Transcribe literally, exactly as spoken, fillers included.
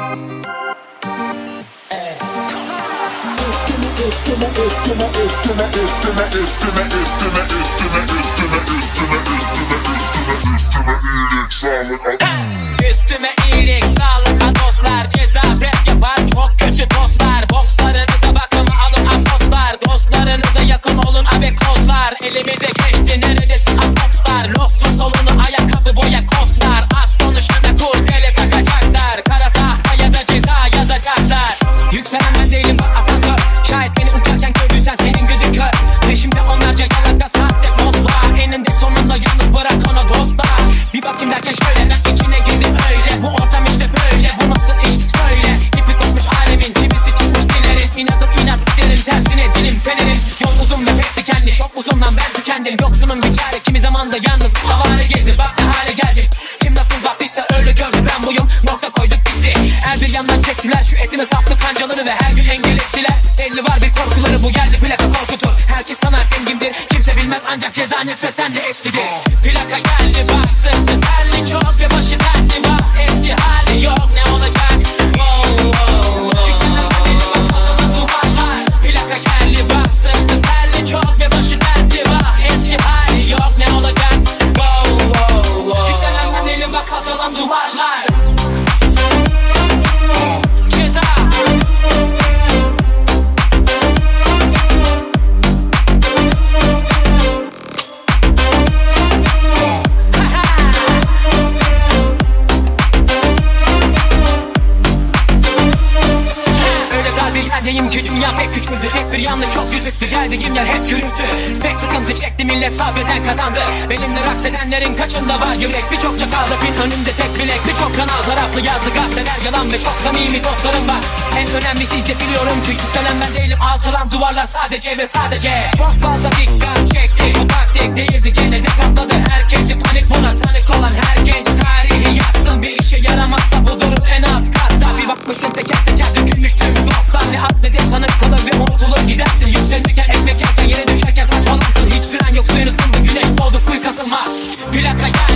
Üstüme üstüme üstüme üstüme üstüme üstüme üstüme üstüme üstüme üstüme üstüme üstüme iyilik sağlık. Üstüme iyilik sağlık a dostlar. Ceza rap yapar çok kötü dostlar. Bokslarınıza bakın alın afoslar. Dostlarınıza yakın olun abi kozlar. Elimize geçti neredesin apopslar. Lofsuz solunu ayakkabı boya koslar. Az konuşana kurdele takacaklar. Kara tahtaya da ceza yazacaklar. Yükselen ben değilim bak asansör. Şayet beni uçarken gördüysen senin gözün kör. Peşimde onlarca yalaka sahte postlar. Eninde sonunda yalnız bırak onu dostlar. Bir bakayım derken şöyle ben içine girdim öyle. Bu ortam işte böyle, bu nasıl iş söyle. İpi kopmuş alemin, çivisi çıkmış dilerin. İnadım inat giderim tersine dilim fenerim. Yol uzun ve pek dikenli, çok uzundan ben tükendim. Yoksunun bir çare kimi zamanda yalnız havale gezdim. Bak ne hale geldim. Kim nasıl baktıysa öyle gördü, ben buyum. Nokta koyduk bitti. Her bir yandan çektiler şu etime saplı kancaları ve her gün engel ettiler. Belli var bir korkuları, bu geldi plaka korkutur. Herkes sana engimdir, kimse bilmez ancak ceza nefretten de eskidir. Plaka geldi bak sırtı terli çok ve başı dertli var. Eski hali yok ne olacak? Wow, wow, wow. Yükselen bedeli bak alçalan duvarlar. Plaka geldi bak sırtı terli çok ve başı dertli var. Eski hali yok ne olacak? Wow, wow, wow. Yükselen bedeli bak alçalan duvarlar. Ceza. Yerdeyim ki dünya pek küçüldü. Tek bir yanlış çok gözüktü. Geldiğim yer hep gürültü. Pek sıkıntı çekti millet sabreden kazandı. Benimle raks edenlerin kaçında var yürek. Birçok çakalda pin önümde tek bilek. Birçok kanal taraflı yazdı gazeteler yalan ve çok samimi dostlarım var. En önemlisi ise biliyorum ki yükselen ben değilim. Alçalan duvarlar sadece ve sadece. Çok fazla dikkat çekti. Bu taktik değildi gene de katladı. Herkesi panik buna tanık olan her genç tarihi yazsın. Bir işe yaramazsa bu durum en alt katta. Bir bakmışsın teker teker dökülmüş tüm dostlar. Ne at ne de sanık kalır ve unutulur gidersin. Yükselirken ekmek yerken yere düşerken saçmalarsın. Hiç süren yok suyun ısındı güneş doğdu kuyu kasılmaz. Plaka gel.